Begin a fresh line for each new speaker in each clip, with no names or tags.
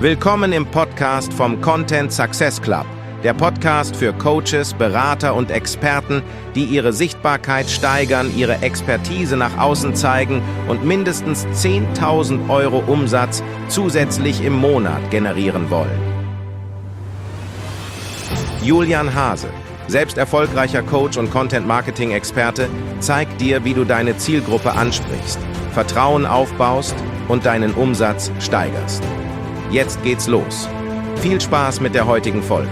Willkommen im Podcast vom Content Success Club, der Podcast für Coaches, Berater und Experten, die ihre Sichtbarkeit steigern, ihre Expertise nach außen zeigen und mindestens 10.000 Euro Umsatz zusätzlich im Monat generieren wollen. Julian Hase, selbst erfolgreicher Coach und Content-Marketing-Experte, zeigt dir, wie du deine Zielgruppe ansprichst, Vertrauen aufbaust und deinen Umsatz steigerst. Jetzt geht's los. Viel Spaß mit der heutigen Folge.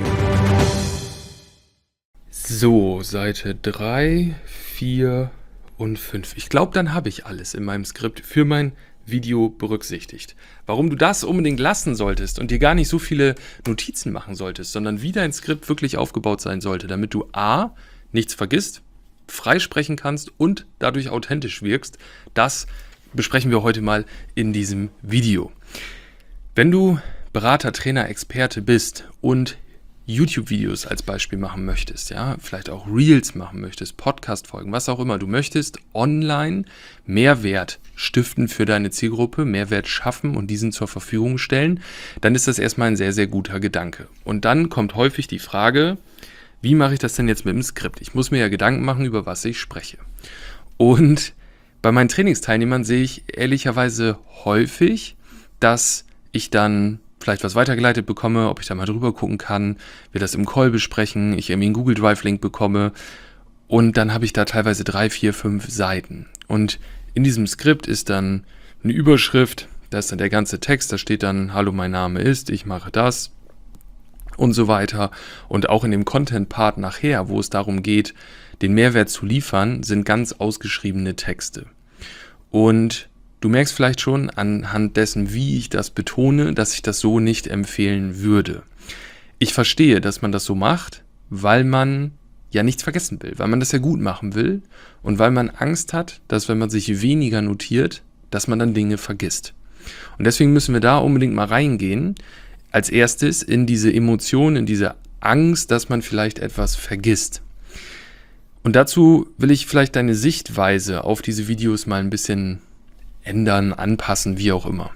So, Seite 3, 4 und 5. Ich glaube, dann habe ich alles in meinem Skript für mein Video berücksichtigt. Warum du das unbedingt lassen solltest und dir gar nicht so viele Notizen machen solltest, sondern wie dein Skript wirklich aufgebaut sein sollte, damit du a. nichts vergisst, freisprechen kannst und dadurch authentisch wirkst, das besprechen wir heute mal in diesem Video. Wenn du Berater, Trainer, Experte bist und YouTube-Videos als Beispiel machen möchtest, ja, vielleicht auch Reels machen möchtest, Podcast-Folgen, was auch immer, du möchtest online Mehrwert stiften für deine Zielgruppe, Mehrwert schaffen und diesen zur Verfügung stellen, dann ist das erstmal ein sehr, sehr guter Gedanke. Und dann kommt häufig die Frage, wie mache ich das denn jetzt mit dem Skript? Ich muss mir ja Gedanken machen, über was ich spreche. Und bei meinen Trainingsteilnehmern sehe ich ehrlicherweise häufig, dass ich dann vielleicht was weitergeleitet bekomme, ob ich da mal drüber gucken kann, wir das im Call besprechen, ich irgendwie einen Google Drive-Link bekomme und dann habe ich da teilweise 3, 4, 5 Seiten. Und in diesem Skript ist dann eine Überschrift, da ist dann der ganze Text, da steht dann, hallo, mein Name ist, ich mache das und so weiter. Und auch in dem Content-Part nachher, wo es darum geht, den Mehrwert zu liefern, sind ganz ausgeschriebene Texte. Und du merkst vielleicht schon anhand dessen, wie ich das betone, dass ich das so nicht empfehlen würde. Ich verstehe, dass man das so macht, weil man ja nichts vergessen will, weil man das ja gut machen will und weil man Angst hat, dass wenn man sich weniger notiert, dass man dann Dinge vergisst. Und deswegen müssen wir da unbedingt mal reingehen, als erstes in diese Emotion, in diese Angst, dass man vielleicht etwas vergisst. Und dazu will ich vielleicht deine Sichtweise auf diese Videos mal ein bisschen ändern, anpassen, wie auch immer.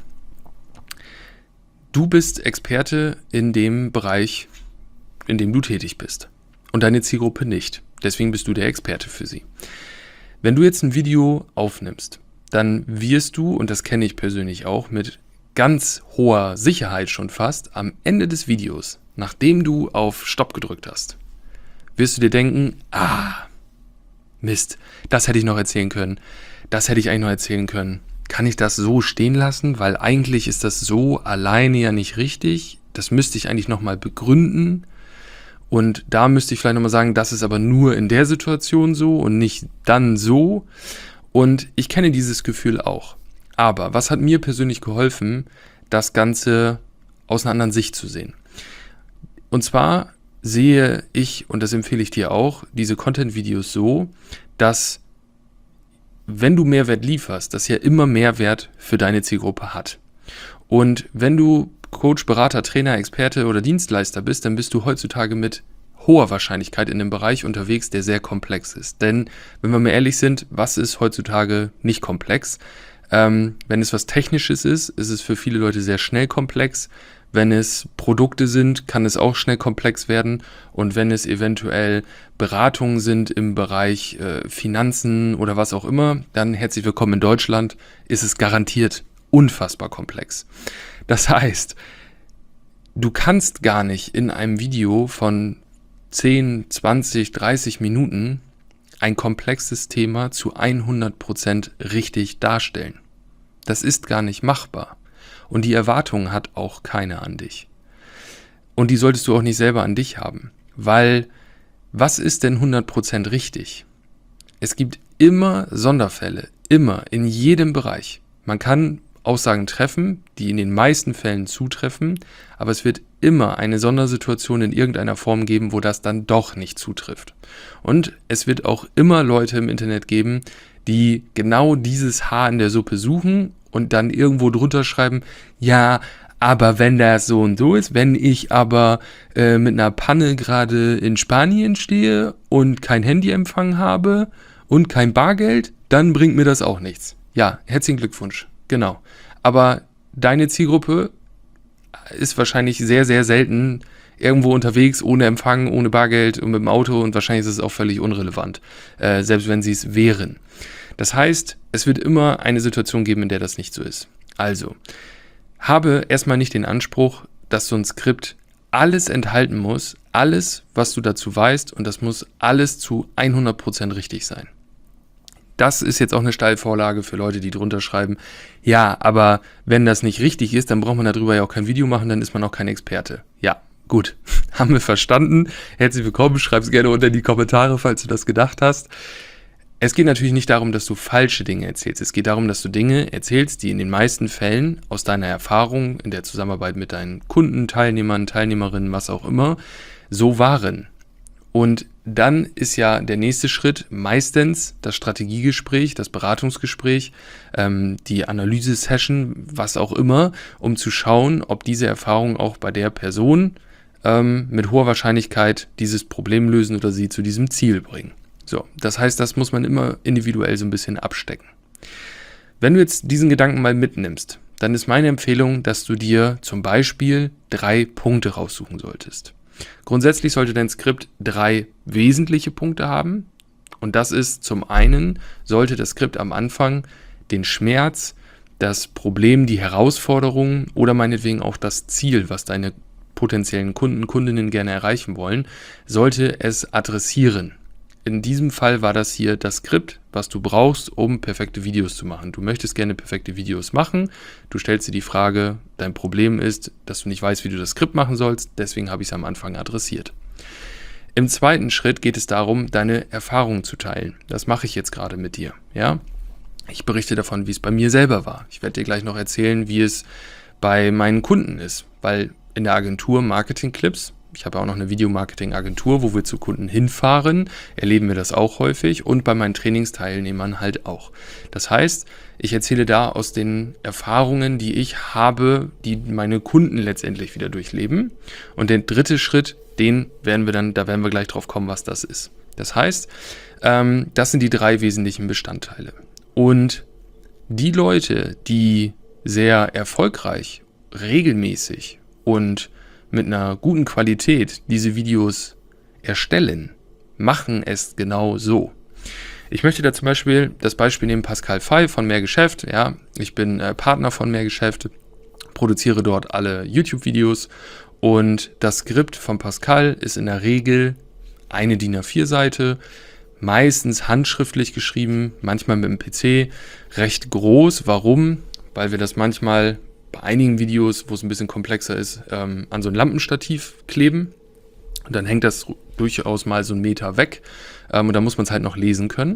Du bist Experte in dem Bereich, in dem du tätig bist und deine Zielgruppe nicht. Deswegen bist du der Experte für sie. Wenn du jetzt ein Video aufnimmst, dann wirst du, und das kenne ich persönlich auch, mit ganz hoher Sicherheit schon fast, am Ende des Videos, nachdem du auf Stopp gedrückt hast, wirst du dir denken, Mist, das hätte ich noch erzählen können, das hätte ich eigentlich noch erzählen können. Kann ich das so stehen lassen? Weil eigentlich ist das so alleine ja nicht richtig. Das müsste ich eigentlich nochmal begründen. Und da müsste ich vielleicht nochmal sagen, das ist aber nur in der Situation so und nicht dann so. Und ich kenne dieses Gefühl auch. Aber was hat mir persönlich geholfen, das Ganze aus einer anderen Sicht zu sehen? Und zwar sehe ich, und das empfehle ich dir auch, diese Content-Videos so, dass wenn du Mehrwert lieferst, das ja immer Mehrwert für deine Zielgruppe hat. Und wenn du Coach, Berater, Trainer, Experte oder Dienstleister bist, dann bist du heutzutage mit hoher Wahrscheinlichkeit in einem Bereich unterwegs, der sehr komplex ist. Denn, wenn wir mal ehrlich sind, was ist heutzutage nicht komplex? Wenn es was Technisches ist, ist es für viele Leute sehr schnell komplex. Wenn es Produkte sind, kann es auch schnell komplex werden. Und wenn es eventuell Beratungen sind im Bereich Finanzen oder was auch immer, dann herzlich willkommen in Deutschland, ist es garantiert unfassbar komplex. Das heißt, du kannst gar nicht in einem Video von 10, 20, 30 Minuten ein komplexes Thema zu 100% richtig darstellen. Das ist gar nicht machbar. Und die Erwartung hat auch keiner an dich. Und die solltest du auch nicht selber an dich haben. Weil, was ist denn 100% richtig? Es gibt immer Sonderfälle, immer, in jedem Bereich. Man kann Aussagen treffen, die in den meisten Fällen zutreffen, aber es wird immer eine Sondersituation in irgendeiner Form geben, wo das dann doch nicht zutrifft. Und es wird auch immer Leute im Internet geben, die genau dieses Haar in der Suppe suchen und dann irgendwo drunter schreiben, ja, aber wenn das so und so ist, wenn ich aber mit einer Panne gerade in Spanien stehe und kein Handyempfang habe und kein Bargeld, dann bringt mir das auch nichts. Ja, herzlichen Glückwunsch, genau. Aber deine Zielgruppe ist wahrscheinlich sehr, sehr selten irgendwo unterwegs, ohne Empfang, ohne Bargeld und mit dem Auto, und wahrscheinlich ist es auch völlig unrelevant, selbst wenn sie es wären. Das heißt, es wird immer eine Situation geben, in der das nicht so ist. Also, habe erstmal nicht den Anspruch, dass so ein Skript alles enthalten muss, alles, was du dazu weißt, und das muss alles zu 100% richtig sein. Das ist jetzt auch eine Steilvorlage für Leute, die drunter schreiben, ja, aber wenn das nicht richtig ist, dann braucht man darüber ja auch kein Video machen, dann ist man auch kein Experte. Ja, gut, haben wir verstanden. Herzlich willkommen, schreib es gerne unter die Kommentare, falls du das gedacht hast. Es geht natürlich nicht darum, dass du falsche Dinge erzählst. Es geht darum, dass du Dinge erzählst, die in den meisten Fällen aus deiner Erfahrung in der Zusammenarbeit mit deinen Kunden, Teilnehmern, Teilnehmerinnen, was auch immer, so waren. Und dann ist ja der nächste Schritt meistens das Strategiegespräch, das Beratungsgespräch, die Analyse-Session, was auch immer, um zu schauen, ob diese Erfahrungen auch bei der Person mit hoher Wahrscheinlichkeit dieses Problem lösen oder sie zu diesem Ziel bringen. So, das heißt, das muss man immer individuell so ein bisschen abstecken. Wenn du jetzt diesen Gedanken mal mitnimmst, dann ist meine Empfehlung, dass du dir zum Beispiel 3 Punkte raussuchen solltest. Grundsätzlich sollte dein Skript 3 wesentliche Punkte haben. Und das ist zum einen, sollte das Skript am Anfang den Schmerz, das Problem, die Herausforderung oder meinetwegen auch das Ziel, was deine potenziellen Kunden, Kundinnen gerne erreichen wollen, sollte es adressieren. In diesem Fall war das hier das Skript, was du brauchst, um perfekte Videos zu machen. Du möchtest gerne perfekte Videos machen. Du stellst dir die Frage, dein Problem ist, dass du nicht weißt, wie du das Skript machen sollst. Deswegen habe ich es am Anfang adressiert. Im zweiten Schritt geht es darum, deine Erfahrungen zu teilen. Das mache ich jetzt gerade mit dir. Ja? Ich berichte davon, wie es bei mir selber war. Ich werde dir gleich noch erzählen, wie es bei meinen Kunden ist. Weil in der Agentur Marketing Clips, ich habe auch noch eine Videomarketing-Agentur, wo wir zu Kunden hinfahren, erleben wir das auch häufig, und bei meinen Trainingsteilnehmern halt auch. Das heißt, ich erzähle da aus den Erfahrungen, die ich habe, die meine Kunden letztendlich wieder durchleben. Und der dritte Schritt, da werden wir gleich drauf kommen, was das ist. Das heißt, das sind die 3 wesentlichen Bestandteile. Und die Leute, die sehr erfolgreich, regelmäßig und mit einer guten Qualität diese Videos erstellen, machen es genau so. Ich möchte da zum Beispiel das Beispiel nehmen, Pascal Fay von Mehrgeschäft. Ja, ich bin Partner von Mehrgeschäft, produziere dort alle YouTube-Videos, und das Skript von Pascal ist in der Regel eine DIN A4-Seite, meistens handschriftlich geschrieben, manchmal mit dem PC, recht groß. Warum? Weil wir das manchmal bei einigen Videos, wo es ein bisschen komplexer ist, an so ein Lampenstativ kleben. Und dann hängt das durchaus mal so 1 Meter weg. Und da muss man es halt noch lesen können.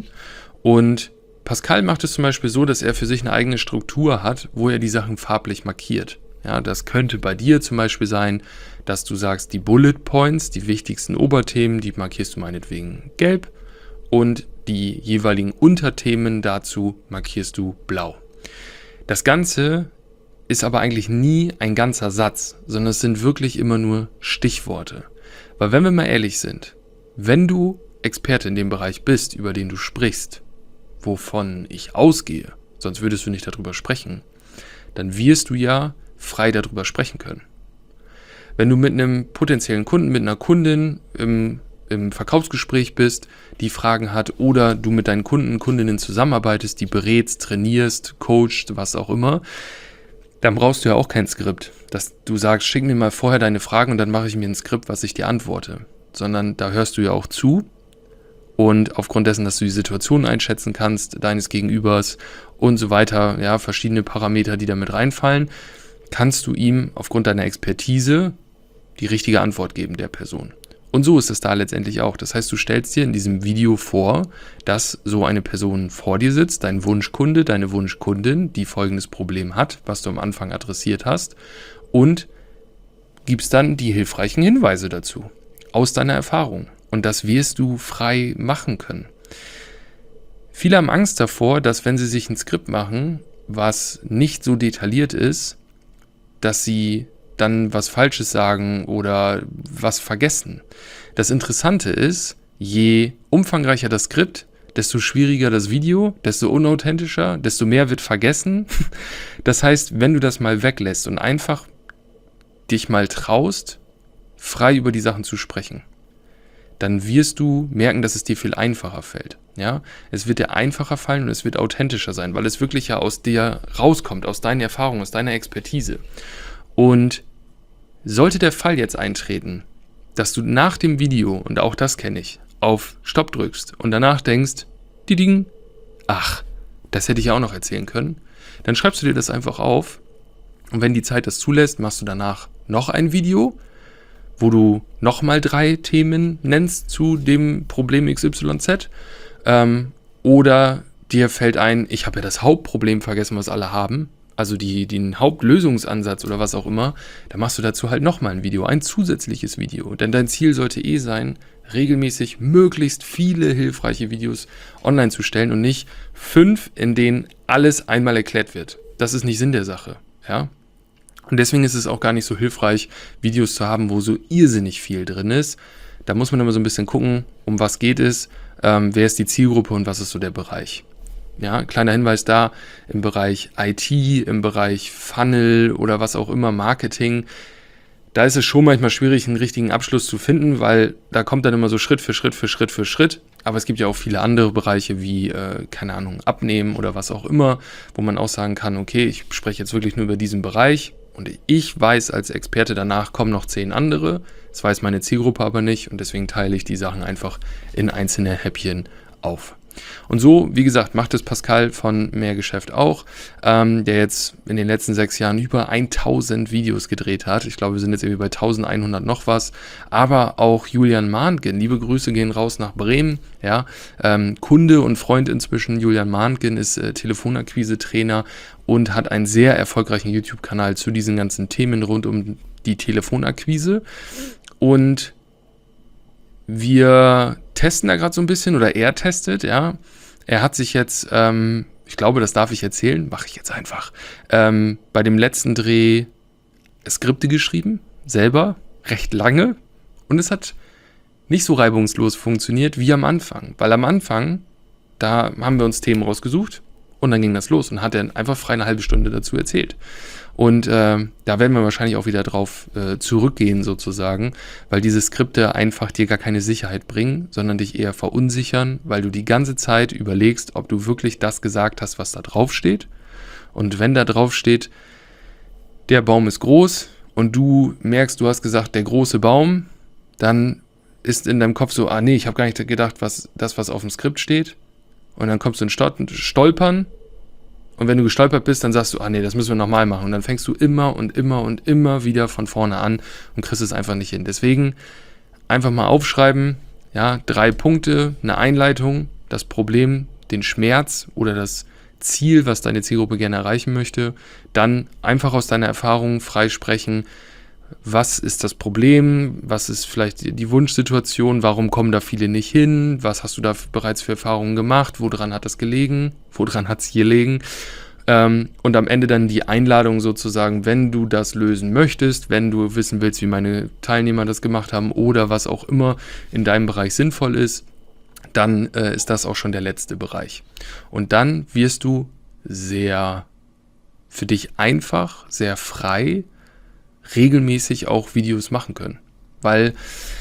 Und Pascal macht es zum Beispiel so, dass er für sich eine eigene Struktur hat, wo er die Sachen farblich markiert. Ja, das könnte bei dir zum Beispiel sein, dass du sagst, die Bullet Points, die wichtigsten Oberthemen, die markierst du meinetwegen gelb. Und die jeweiligen Unterthemen dazu markierst du blau. Das Ganze ist aber eigentlich nie ein ganzer Satz, sondern es sind wirklich immer nur Stichworte. Weil wenn wir mal ehrlich sind, wenn du Experte in dem Bereich bist, über den du sprichst, wovon ich ausgehe, sonst würdest du nicht darüber sprechen, dann wirst du ja frei darüber sprechen können. Wenn du mit einem potenziellen Kunden, mit einer Kundin im Verkaufsgespräch bist, die Fragen hat, oder du mit deinen Kunden, Kundinnen zusammenarbeitest, die berätst, trainierst, coachst, was auch immer, dann brauchst du ja auch kein Skript, dass du sagst, schick mir mal vorher deine Fragen und dann mache ich mir ein Skript, was ich dir antworte. Sondern da hörst du ja auch zu, und aufgrund dessen, dass du die Situation einschätzen kannst, deines Gegenübers und so weiter, ja, verschiedene Parameter, die da mit reinfallen, kannst du ihm aufgrund deiner Expertise die richtige Antwort geben, der Person. Und so ist es da letztendlich auch. Das heißt, du stellst dir in diesem Video vor, dass so eine Person vor dir sitzt, dein Wunschkunde, deine Wunschkundin, die folgendes Problem hat, was du am Anfang adressiert hast, und gibst dann die hilfreichen Hinweise dazu, aus deiner Erfahrung. Und das wirst du frei machen können. Viele haben Angst davor, dass wenn sie sich ein Skript machen, was nicht so detailliert ist, dass sie dann was Falsches sagen oder was vergessen. Das Interessante ist, je umfangreicher das Skript, desto schwieriger das Video, desto unauthentischer, desto mehr wird vergessen. Das heißt, wenn du das mal weglässt und einfach dich mal traust, frei über die Sachen zu sprechen, dann wirst du merken, dass es dir viel einfacher fällt. Ja? Es wird dir einfacher fallen und es wird authentischer sein, weil es wirklich ja aus dir rauskommt, aus deinen Erfahrungen, aus deiner Expertise. Und sollte der Fall jetzt eintreten, dass du nach dem Video, und auch das kenne ich, auf Stopp drückst und danach denkst, ach, das hätte ich ja auch noch erzählen können, dann schreibst du dir das einfach auf und wenn die Zeit das zulässt, machst du danach noch ein Video, wo du nochmal 3 Themen nennst zu dem Problem XYZ, oder dir fällt ein, ich habe ja das Hauptproblem vergessen, was alle haben, also den Hauptlösungsansatz oder was auch immer, dann machst du dazu halt nochmal ein Video, ein zusätzliches Video, denn dein Ziel sollte sein, regelmäßig möglichst viele hilfreiche Videos online zu stellen und nicht 5, in denen alles einmal erklärt wird. Das ist nicht Sinn der Sache, ja. Und deswegen ist es auch gar nicht so hilfreich, Videos zu haben, wo so irrsinnig viel drin ist. Da muss man immer so ein bisschen gucken, um was geht es, wer ist die Zielgruppe und was ist so der Bereich. Ja, kleiner Hinweis da, im Bereich IT, im Bereich Funnel oder was auch immer, Marketing, da ist es schon manchmal schwierig, einen richtigen Abschluss zu finden, weil da kommt dann immer so Schritt für Schritt für Schritt für Schritt. Aber es gibt ja auch viele andere Bereiche wie, keine Ahnung, Abnehmen oder was auch immer, wo man auch sagen kann, okay, ich spreche jetzt wirklich nur über diesen Bereich und ich weiß als Experte, danach kommen noch 10 andere. Das weiß meine Zielgruppe aber nicht und deswegen teile ich die Sachen einfach in einzelne Häppchen auf. Und so, wie gesagt, macht es Pascal von Mehrgeschäft auch, der jetzt in den letzten 6 Jahren über 1000 Videos gedreht hat. Ich glaube, wir sind jetzt irgendwie bei 1100 noch was. Aber auch Julian Mahntgen, liebe Grüße gehen raus nach Bremen. Ja, Kunde und Freund inzwischen. Julian Mahntgen ist Telefonakquise-Trainer und hat einen sehr erfolgreichen YouTube-Kanal zu diesen ganzen Themen rund um die Telefonakquise. Und wir testen da gerade so ein bisschen, oder er testet, ja. Er hat sich jetzt, ich glaube, das darf ich erzählen, mache ich jetzt einfach, bei dem letzten Dreh Skripte geschrieben, selber, recht lange. Und es hat nicht so reibungslos funktioniert wie am Anfang. Weil am Anfang, da haben wir uns Themen rausgesucht und dann ging das los und hat dann einfach frei eine halbe Stunde dazu erzählt. Und da werden wir wahrscheinlich auch wieder drauf zurückgehen sozusagen, weil diese Skripte einfach dir gar keine Sicherheit bringen, sondern dich eher verunsichern, weil du die ganze Zeit überlegst, ob du wirklich das gesagt hast, was da drauf steht. Und wenn da drauf steht, der Baum ist groß und du merkst, du hast gesagt, der große Baum, dann ist in deinem Kopf so, nee, ich habe gar nicht gedacht, was auf dem Skript steht. Und dann kommst du in Stolpern. Und wenn du gestolpert bist, dann sagst du, nee, das müssen wir nochmal machen. Und dann fängst du immer und immer und immer wieder von vorne an und kriegst es einfach nicht hin. Deswegen einfach mal aufschreiben, ja, 3 Punkte, eine Einleitung, das Problem, den Schmerz oder das Ziel, was deine Zielgruppe gerne erreichen möchte. Dann einfach aus deiner Erfahrung frei sprechen. Was ist das Problem? Was ist vielleicht die Wunschsituation? Warum kommen da viele nicht hin? Was hast du da bereits für Erfahrungen gemacht? Woran hat das gelegen? Woran hat es gelegen? Und am Ende dann die Einladung sozusagen, wenn du das lösen möchtest, wenn du wissen willst, wie meine Teilnehmer das gemacht haben oder was auch immer in deinem Bereich sinnvoll ist, dann ist das auch schon der letzte Bereich. Und dann wirst du sehr für dich einfach, sehr frei, regelmäßig auch Videos machen können, weil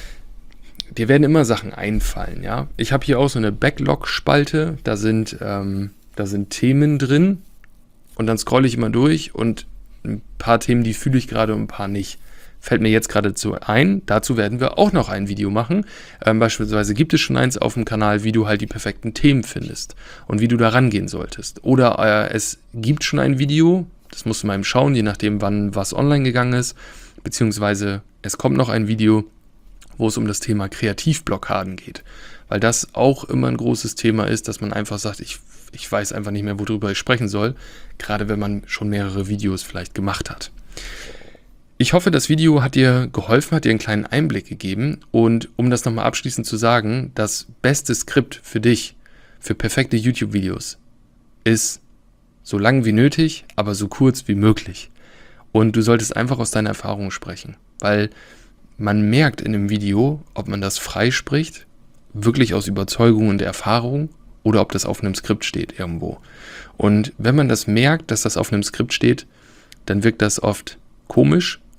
dir werden immer Sachen einfallen, ja. Ich habe hier auch so eine Backlog-Spalte, da sind Themen drin und dann scrolle ich immer durch und ein paar Themen, die fühle ich gerade und ein paar nicht. Fällt mir jetzt gerade ein, dazu werden wir auch noch ein Video machen. Beispielsweise gibt es schon eins auf dem Kanal, wie du halt die perfekten Themen findest und wie du da rangehen solltest. Oder es gibt schon ein Video, das musst du mal eben schauen, je nachdem, wann was online gegangen ist. Beziehungsweise es kommt noch ein Video, wo es um das Thema Kreativblockaden geht. Weil das auch immer ein großes Thema ist, dass man einfach sagt, ich weiß einfach nicht mehr, worüber ich sprechen soll. Gerade wenn man schon mehrere Videos vielleicht gemacht hat. Ich hoffe, das Video hat dir geholfen, hat dir einen kleinen Einblick gegeben. Und um das nochmal abschließend zu sagen, das beste Skript für dich, für perfekte YouTube-Videos, ist so lang wie nötig, aber so kurz wie möglich. Und du solltest einfach aus deiner Erfahrung sprechen, weil man merkt in dem Video, ob man das frei spricht, wirklich aus Überzeugung und Erfahrung oder ob das auf einem Skript steht irgendwo. Und wenn man das merkt, dass das auf einem Skript steht, dann wirkt das oft komisch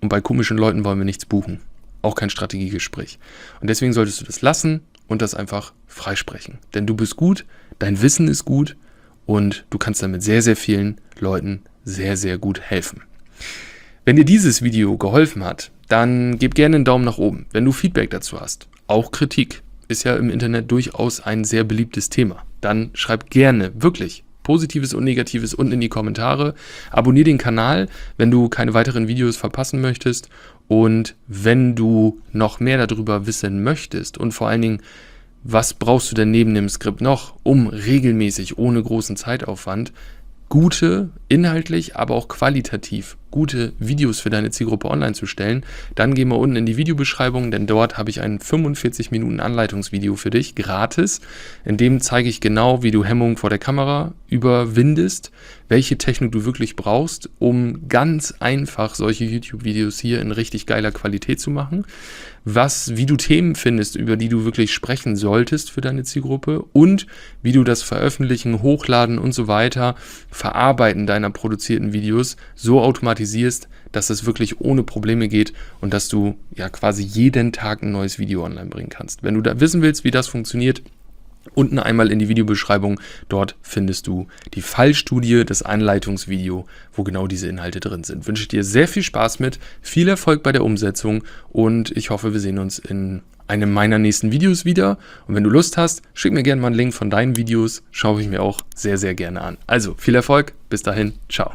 und bei komischen Leuten wollen wir nichts buchen. Auch kein Strategiegespräch. Und deswegen solltest du das lassen und das einfach freisprechen. Denn du bist gut, dein Wissen ist gut und du kannst damit sehr, sehr vielen Leuten sehr, sehr gut helfen. Wenn dir dieses Video geholfen hat, dann gib gerne einen Daumen nach oben, wenn du Feedback dazu hast. Auch Kritik ist ja im Internet durchaus ein sehr beliebtes Thema. Dann schreib gerne, wirklich, Positives und Negatives unten in die Kommentare. Abonnier den Kanal, wenn du keine weiteren Videos verpassen möchtest. Und wenn du noch mehr darüber wissen möchtest und vor allen Dingen, was brauchst du denn neben dem Skript noch, um regelmäßig, ohne großen Zeitaufwand, gute, inhaltlich, aber auch qualitativ gute Videos für deine Zielgruppe online zu stellen, dann geh mal unten in die Videobeschreibung, denn dort habe ich ein 45 Minuten Anleitungsvideo für dich, gratis. In dem zeige ich genau, wie du Hemmungen vor der Kamera überwindest, welche Technik du wirklich brauchst, um ganz einfach solche YouTube-Videos hier in richtig geiler Qualität zu machen, wie du Themen findest, über die du wirklich sprechen solltest für deine Zielgruppe und wie du das Veröffentlichen, Hochladen und so weiter, Verarbeiten deiner produzierten Videos so automatisierst, dass es wirklich ohne Probleme geht und dass du ja quasi jeden Tag ein neues Video online bringen kannst. Wenn du da wissen willst, wie das funktioniert, unten einmal in die Videobeschreibung, dort findest du die Fallstudie, das Anleitungsvideo, wo genau diese Inhalte drin sind. Wünsche ich dir sehr viel Spaß mit, viel Erfolg bei der Umsetzung und ich hoffe, wir sehen uns in einem meiner nächsten Videos wieder. Und wenn du Lust hast, schick mir gerne mal einen Link von deinen Videos, schaue ich mir auch sehr, sehr gerne an. Also viel Erfolg, bis dahin, ciao.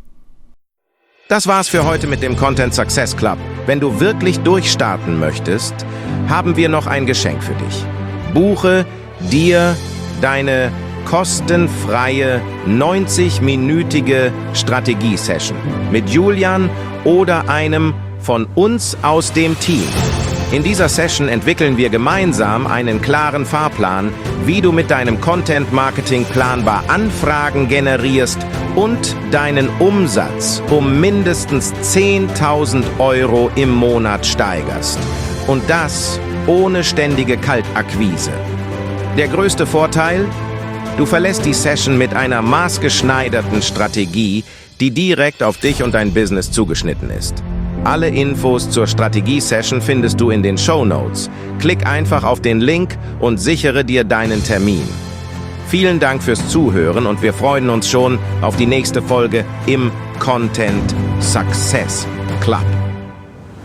Das war's für heute mit dem Content Success Club. Wenn du wirklich durchstarten möchtest, haben wir noch ein Geschenk für dich. Buche dir deine kostenfreie 90-minütige Strategie-Session mit Julian oder einem von uns aus dem Team. In dieser Session entwickeln wir gemeinsam einen klaren Fahrplan, wie du mit deinem Content-Marketing planbar Anfragen generierst und deinen Umsatz um mindestens 10.000 € im Monat steigerst. Und das ohne ständige Kaltakquise. Der größte Vorteil? Du verlässt die Session mit einer maßgeschneiderten Strategie, die direkt auf dich und dein Business zugeschnitten ist. Alle Infos zur Strategie-Session findest du in den Shownotes. Klick einfach auf den Link und sichere dir deinen Termin. Vielen Dank fürs Zuhören und wir freuen uns schon auf die nächste Folge im Content Success Club.